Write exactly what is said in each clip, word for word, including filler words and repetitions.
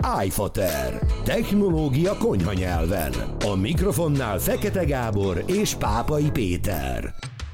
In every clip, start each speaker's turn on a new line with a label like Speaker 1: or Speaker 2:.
Speaker 1: iFater. Technológia konyha nyelven. A mikrofonnál Fekete Gábor és Pápai Péter.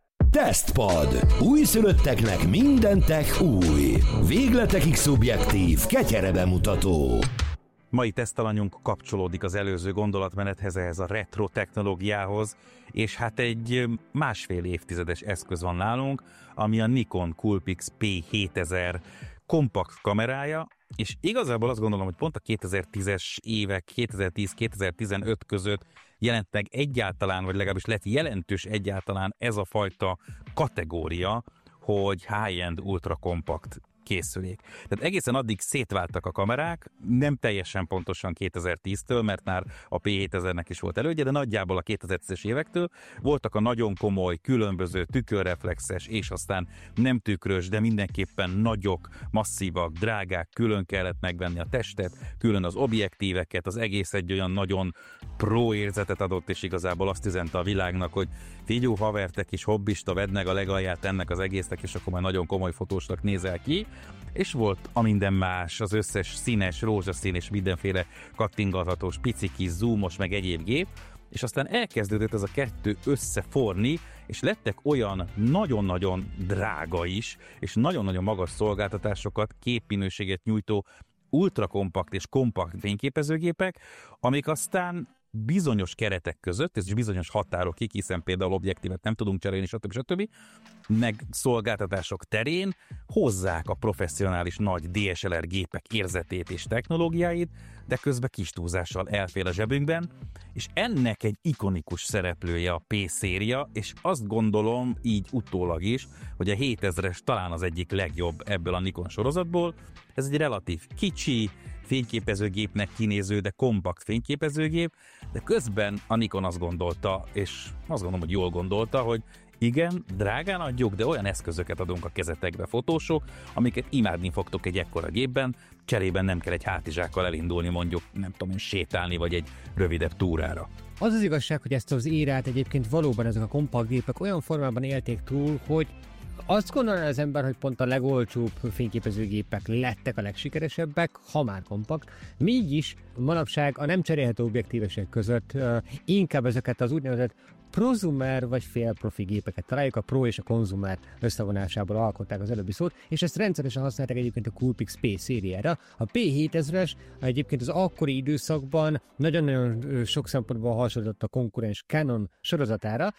Speaker 1: Tesztpad. Újszülötteknek minden tech új. Végletekig szubjektív, ketyere bemutató.
Speaker 2: Mai tesztalanyunk kapcsolódik az előző gondolatmenethez, ehhez a retro technológiához, és hát egy másfél évtizedes eszköz van nálunk, ami a Nikon Coolpix P hétezer kompakt kamerája, és igazából azt gondolom, hogy pont a kétezer-tízes évek, kétezer-tíz-kétezer-tizenöt között jelent meg egyáltalán, vagy legalábbis lett jelentős egyáltalán ez a fajta kategória, hogy high-end ultra kompakt készülék. Tehát egészen addig szétváltak a kamerák, nem teljesen pontosan kétezer-tíztől, mert már a P hétezernek is volt elődje, de nagyjából a kétezer-tízes évektől voltak a nagyon komoly, különböző tükörreflexes, és aztán nem tükrös, de mindenképpen nagyok, masszívak, drágák, külön kellett megvenni a testet, külön az objektíveket, az egész egy olyan nagyon pro érzetet adott, és igazából azt üzente a világnak, hogy figyú, haver, te kis hobbista, vedd meg a legalját ennek az egésznek, és akkor már nagyon komoly fotósnak nézel ki. És volt a minden más, az összes színes, rózsaszín és mindenféle kattingathatós, pici kis zoomos, meg egyéb gép, és aztán elkezdődött ez a kettő összeforni, és lettek olyan nagyon-nagyon drága is, és nagyon-nagyon magas szolgáltatásokat, képminőséget nyújtó ultrakompakt és kompakt fényképezőgépek, amik aztán bizonyos keretek között, és bizonyos határokig, hiszen például objektívet nem tudunk cserélni, stb. stb. Meg szolgáltatások terén hozzák a professzionális nagy dé es el er gépek érzetét és technológiáit, de közben kis túlzással elfér a zsebünkben, és ennek egy ikonikus szereplője a P-széria, és azt gondolom így utólag is, hogy a hétezres talán az egyik legjobb ebből a Nikon sorozatból. Ez egy relatív kicsi, fényképezőgépnek kinéző, de kompakt fényképezőgép, de közben a Nikon azt gondolta, és azt gondolom, hogy jól gondolta, hogy igen, drágán adjuk, de olyan eszközöket adunk a kezetekbe, fotósok, amiket imádni fogtok egy ekkora gépben, cserében nem kell egy hátizsákkal elindulni, mondjuk, nem tudom én, sétálni, vagy egy rövidebb túrára.
Speaker 3: Az az igazság, hogy ezt az érát egyébként valóban ezek a kompakt gépek olyan formában élték túl, hogy azt gondolná az ember, hogy pont a legolcsóbb fényképezőgépek lettek a legsikeresebbek, ha már kompakt. Mégis manapság a nem cserélhető objektívesek között uh, inkább ezeket az úgynevezett prosumer vagy félprofi gépeket találjuk, a pro és a konzumer összevonásából alkották az előbbi szót, és ezt rendszeresen használták egyébként a Coolpix P szériára. A P hétezres egyébként az akkori időszakban nagyon-nagyon sok szempontból hasonlított a konkurens Canon sorozatára,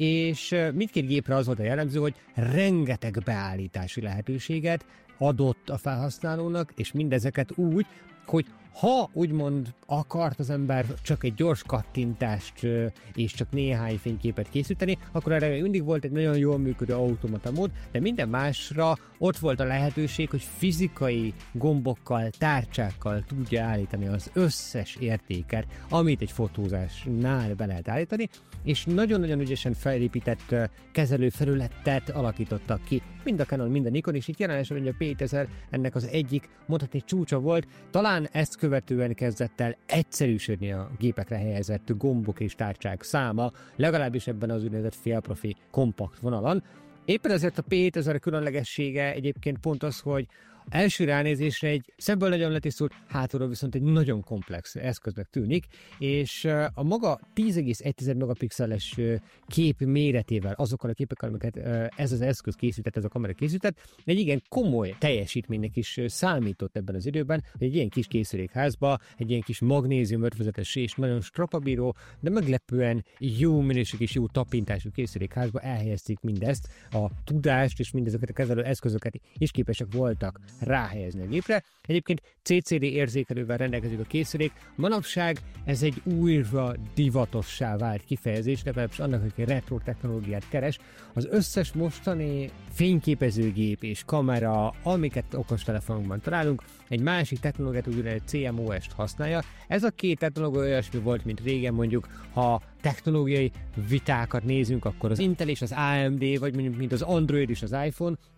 Speaker 3: és mindkét gépre az volt a jellemző, hogy rengeteg beállítási lehetőséget adott a felhasználónak, és mindezeket úgy, hogy ha úgymond akart az ember csak egy gyors kattintást és csak néhány fényképet készíteni, akkor erre mindig volt egy nagyon jól működő automata mód, de minden másra ott volt a lehetőség, hogy fizikai gombokkal, tárcsákkal tudja állítani az összes értéket, amit egy fotózásnál be lehet állítani, és nagyon-nagyon ügyesen felépített kezelőfelületet alakítottak ki, mind a Canon, mind a Nikon, és itt jelenesen hogy a P hétezer ennek az egyik, mondhatni csúcsa volt, talán ezt követően kezdett el egyszerűsödni a gépekre helyezett gombok és tárcsák száma, legalábbis ebben az úgynevezett félprofi kompakt vonalon. Éppen ezért a P hétezer különlegessége egyébként pont az, hogy első ránézésre egy szemből nagyon letisztult, hátulról viszont egy nagyon komplex eszköznek tűnik, és a maga tíz egész egy megapixeles kép méretével, azokkal a képekkel, amiket ez az eszköz készített, ez a kamera készített, egy igen komoly teljesítménynek is számított ebben az időben, hogy egy ilyen kis készülékházba, egy ilyen kis magnézium ötvözetes és nagyon strapabíró, de meglepően jó minőségű és jó tapintású készülékházba elhelyezték mindezt, a tudást és mindezeket a kezelő eszközöket is képesek voltak ráhelyezni a gépre. Egyébként cé cé dé érzékelővel rendelkezik a készülék. Manapság ez egy újra divatossá vált kifejezés, legalábbis annak, aki retro technológiát keres. Az összes mostani fényképezőgép és kamera, amiket okostelefonunkban találunk, egy másik technológiát, úgynevezett cé em o est használja. Ez a két technológia olyasmi volt, mint régen, mondjuk, ha technológiai vitákat nézünk, akkor az Intel és az á em dé, vagy mondjuk mint az Android és az iPhone, tehát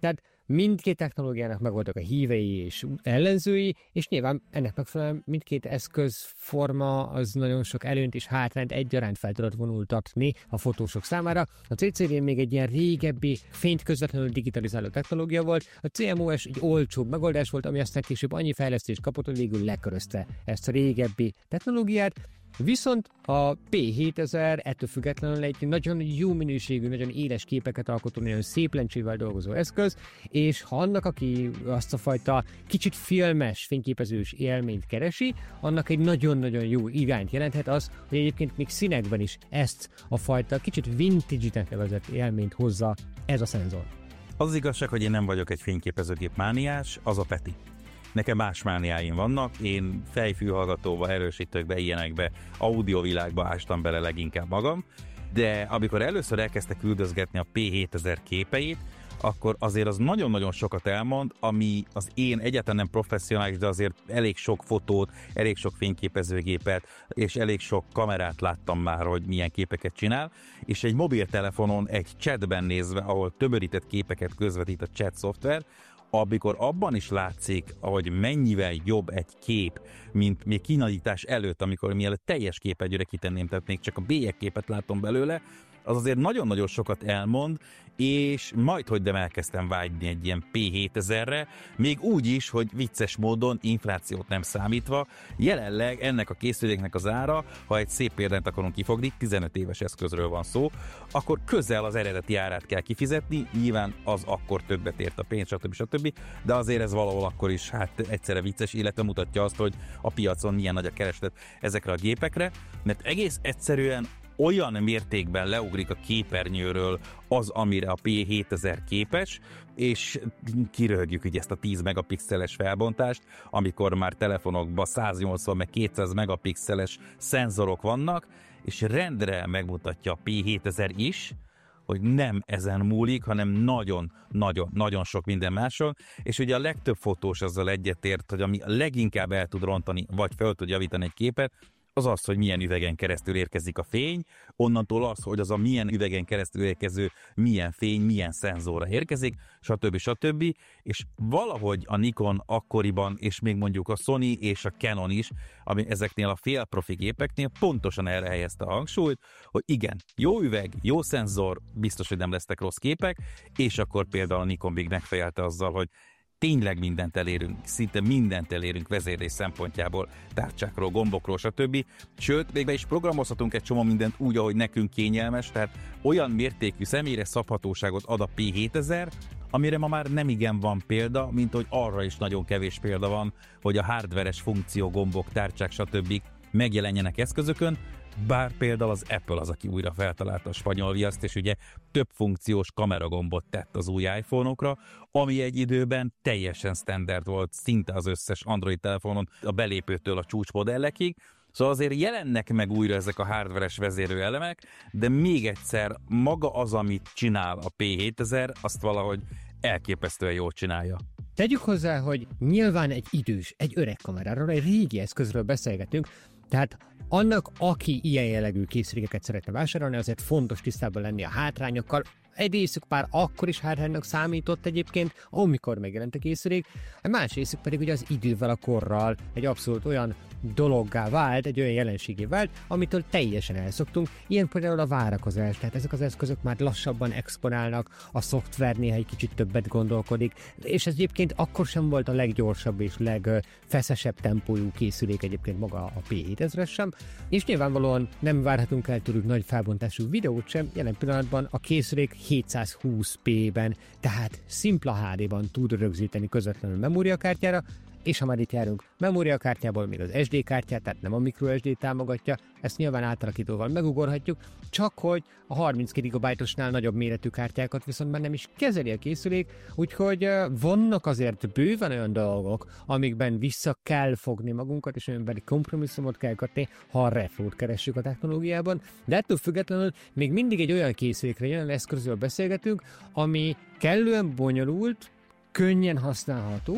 Speaker 3: Mindkét technológiának megvoltak a hívei és ellenzői, és nyilván ennek megfelelően mindkét eszközforma az nagyon sok előnyt és hátrányt egyaránt fel tudott vonultatni a fotósok számára. A cé cé vé még egy ilyen régebbi, fényt közvetlenül digitalizáló technológia volt, a cé em o es egy olcsóbb megoldás volt, ami aztán később annyi fejlesztést kapott, hogy végül lekörözte ezt a régebbi technológiát. Viszont a pé hétezer ettől függetlenül egy nagyon jó minőségű, nagyon éles képeket alkotó, nagyon szép lencsével dolgozó eszköz, és ha annak, aki azt a fajta kicsit filmes, fényképezős élményt keresi, annak egy nagyon-nagyon jó irányt jelenthet az, hogy egyébként még színekben is ezt a fajta kicsit vintage-nek nevezett élményt hozza ez a szenzor.
Speaker 2: Az, az igazság, hogy én nem vagyok egy fényképezőgép mániás, az a Peti. Nekem más mániáim vannak, én fejfülhallgatóba, erősítőkbe, ilyenekbe, audiovilágba ástam bele leginkább magam, de amikor először elkezdtek küldözgetni a pé hétezer képeit, akkor azért az nagyon-nagyon sokat elmond, ami az én egyáltalán nem professzionális, de azért elég sok fotót, elég sok fényképezőgépet, és elég sok kamerát láttam már, hogy milyen képeket csinál, és egy mobiltelefonon, egy chatben nézve, ahol tömörített képeket közvetít a chat szoftver, amikor abban is látszik, hogy mennyivel jobb egy kép, mint még kinagyítás előtt, amikor mielőtt teljes képernyőre kitenném, tehát még csak a bélyegképet látom belőle, az azért nagyon-nagyon sokat elmond, és majd, hogy nem elkezdtem vágyni egy ilyen pé hétezerre, még úgy is, hogy vicces módon, inflációt nem számítva, jelenleg ennek a készüléknek az ára, ha egy szép példát akarunk kifogni, tizenöt éves eszközről van szó, akkor közel az eredeti árát kell kifizetni, nyilván az akkor többet ért a pénz, stb. stb. De azért ez valahol akkor is hát egyszerre vicces, illetve mutatja azt, hogy a piacon milyen nagy a kereslet ezekre a gépekre, mert egész egyszerűen olyan mértékben leugrik a képernyőről az, amire a pé hétezer képes, és kiröhögjük ugye ezt a tíz megapixeles felbontást, amikor már telefonokban száznyolcvan meg kétszáz megapixeles szenzorok vannak, és rendre megmutatja a pé hétezer is, hogy nem ezen múlik, hanem nagyon-nagyon-nagyon sok minden máson, és ugye a legtöbb fotós azzal egyetért, hogy ami leginkább el tud rontani, vagy fel tud javítani egy képet, az az, hogy milyen üvegen keresztül érkezik a fény, onnantól az, hogy az a milyen üvegen keresztül érkező milyen fény, milyen szenzorra érkezik, stb. stb. És valahogy a Nikon akkoriban, és még mondjuk a Sony és a Canon is, ami ezeknél a fél profi gépeknél pontosan erre helyezte a hangsúlyt, hogy igen, jó üveg, jó szenzor, biztos, hogy nem lesznek rossz képek, és akkor például a Nikon még megfejelte azzal, hogy tényleg mindent elérünk, szinte mindent elérünk vezérlés szempontjából, tárcsákról, gombokról, stb. Sőt, még be is programozhatunk egy csomó mindent úgy, ahogy nekünk kényelmes, tehát olyan mértékű személyre szabhatóságot ad a pé hétezer, amire ma már nem igen van példa, mint hogy arra is nagyon kevés példa van, hogy a hardveres funkció, gombok, tárcsák, stb. Megjelenjenek eszközökön, bár például az Apple az, aki újra feltalálta a spanyol viaszt, és ugye több funkciós kameragombot tett az új iPhone-okra, ami egy időben teljesen standard volt, szinte az összes Android telefonon, a belépőtől a csúcsmodellekig. Szóval azért jelennek meg újra ezek a hardveres vezérőelemek, de még egyszer maga az, amit csinál a pé hétezer, azt valahogy elképesztően jól csinálja.
Speaker 3: Tegyük hozzá, hogy nyilván egy idős, egy öreg kameráról, egy régi eszközről beszélgetünk, tehát annak, aki ilyen jellegű készülékeket szeretne vásárolni, azért fontos tisztában lenni a hátrányokkal. Egy részük már akkor is hátránynak számított egyébként, amikor megjelent a készülék, a más részük pedig ugye az idővel, a korral egy abszolút olyan dologgá vált, egy olyan jelenségé vált, amitől teljesen elszoktunk, ilyen például a várakozás, tehát ezek az eszközök már lassabban exponálnak, a szoftver néha egy kicsit többet gondolkodik, és ez egyébként akkor sem volt a leggyorsabb és legfeszesebb tempójú készülék egyébként maga a pé hétezer sem, és nyilvánvalóan nem várhatunk el tőlük nagy felbontású videót sem, jelen pillanatban a készülék hétszázhúsz pé-ben, tehát szimpla há dé-ban tud rögzíteni közvetlenül memóriakártyára, és ha már itt járunk, memóriakártyából még az es dé kártyát, tehát nem a microSD támogatja, ezt nyilván átalakítóval megugorhatjuk, csak hogy a harminckét gigabájtosnál nagyobb méretű kártyákat viszont már nem is kezeli a készülék, úgyhogy vannak azért bőven olyan dolgok, amikben vissza kell fogni magunkat, és amiben kompromisszumot kell kötni, ha a retrót keressük a technológiában, de ettől függetlenül még mindig egy olyan készülékre, olyan eszközről beszélgetünk, ami kellően bonyolult, könnyen használható,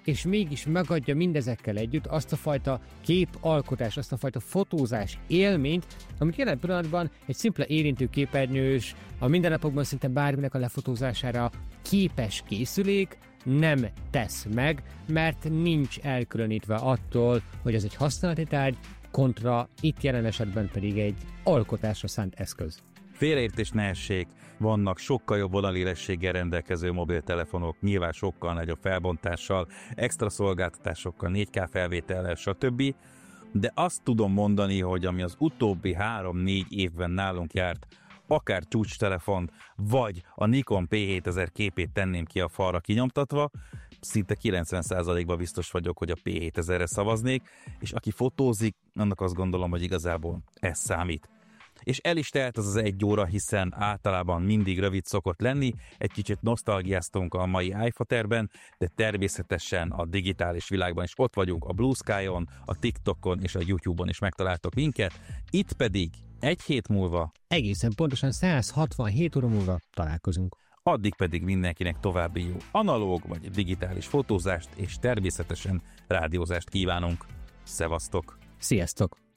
Speaker 3: és mégis megadja mindezekkel együtt azt a fajta képalkotás, azt a fajta fotózás élményt, amit jelen pillanatban egy szimpla érintőképernyős, a mindennapokban szinte bárminek a lefotózására képes készülék nem tesz meg, mert nincs elkülönítve attól, hogy ez egy használati tárgy, kontra itt jelen esetben pedig egy alkotásra szánt eszköz.
Speaker 2: Félreértés ne essék, vannak sokkal jobb vonalélességgel rendelkező mobiltelefonok, nyilván sokkal nagyobb felbontással, extra szolgáltatásokkal, négy ká felvétellel, stb. De azt tudom mondani, hogy ami az utóbbi három-négy évben nálunk járt, akár csúcstelefon, vagy a Nikon P hétezer képét tenném ki a falra kinyomtatva, szinte kilencven százalékban biztos vagyok, hogy a P hétezerre szavaznék, és aki fotózik, annak azt gondolom, hogy igazából ez számít. És el is telt az az egy óra, hiszen általában mindig rövid szokott lenni, egy kicsit nosztalgiáztunk a mai iFaterben, de természetesen a digitális világban is ott vagyunk, a Blue Sky-on, a TikTokon és a YouTube-on is megtaláltok minket, itt pedig egy hét múlva,
Speaker 3: egészen pontosan száz hatvanhét óra múlva találkozunk.
Speaker 2: Addig pedig mindenkinek további jó analóg vagy digitális fotózást és természetesen rádiózást kívánunk. Szevasztok!
Speaker 3: Sziasztok!